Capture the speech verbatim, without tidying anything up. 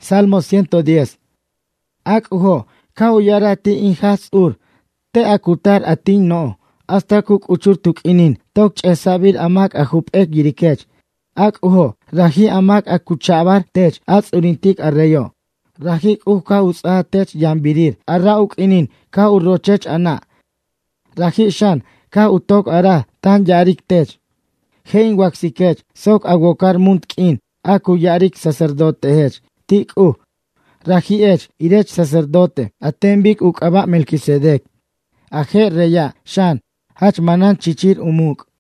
Salmo ciento diez. Ak uho, kau yara ti inhas ur, te akutar atin no, hasta kuk uchur tuk inin, tok chesabir amak ahup ek yirikech. Ak uho, rahi amak akuchabar tech, ats urintik arreyo. Rahik uh ka utsa tech yambirir, arra uk inin, ka urochech ana. Rahi shan, ka utok ara, tan yarik tech. Hein waksikech, sok agokar muntkin, aku yarik sacerdote hech, tik uh. Rahi ech, irech sacerdote, atembik uk aba Melquisedec. Aje reya, shan, hach manan chichir umuk.